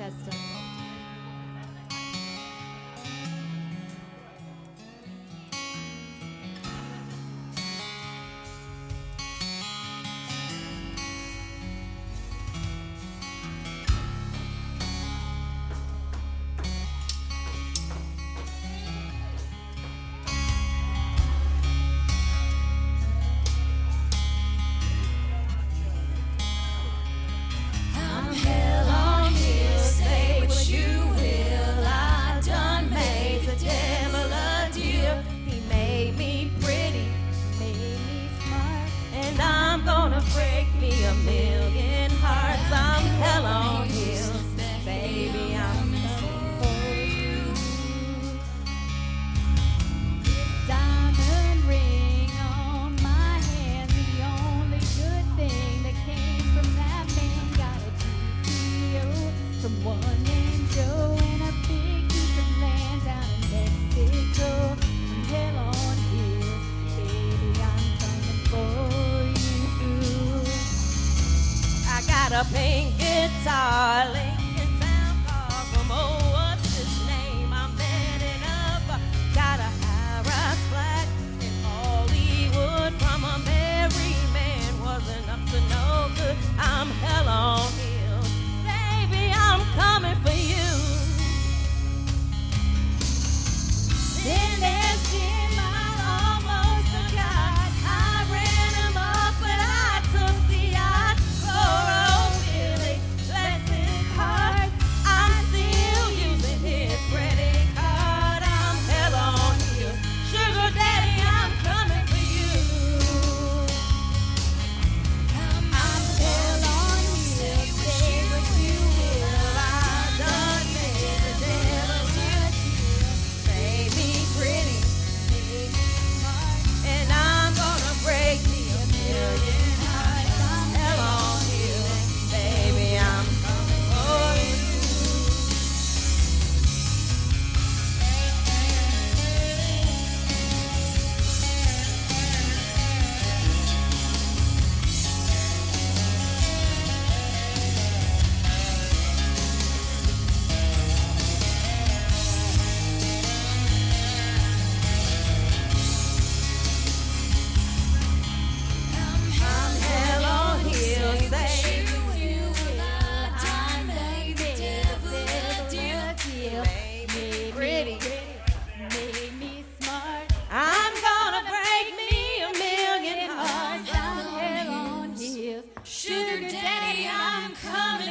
Manchester. A pink guitar, Lincoln Sound car from what's his name? I'm heading up. Got a high-rise flat in Hollywood from a married man. Wasn't up to no good. I'm hell on heels. Baby, I'm coming for you. Then there's Jim, I almost forgot. I ran him up, but I took the yacht. Sugar daddy, I'm coming.